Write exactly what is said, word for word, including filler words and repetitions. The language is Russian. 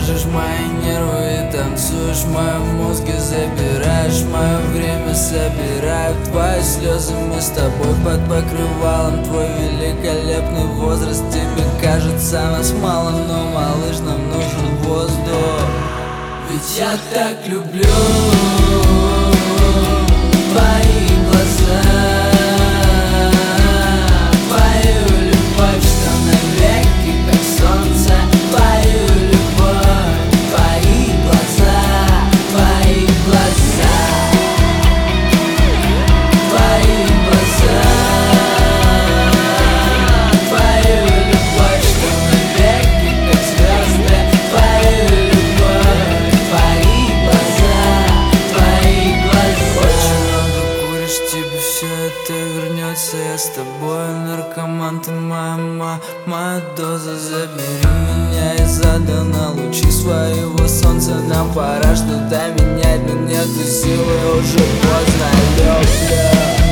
будоражишь мои нервы и танцуешь в моем мозге, забираешь мое время, собираю твои слезы. Мы с тобой под покрывалом, твой великолепный возраст. Тебе кажется нас мало, но, малыш, нам нужен воздух. Ведь я так люблю твои глаза, твою любовь, что навеки, как солнце. Твою любовь, твои глаза, твои глаза, твои глаза, твою любовь, что навеки, как звезды. Твою любовь, твои глаза, твои глаза. Очень много куришь, тебе все это вернется. Я с тобой наркоман, ты моя мама, моя доза. Забери меня из ада на лучи своего солнца. Нам пора что-то менять, но нету силы, уже поздно, люблю.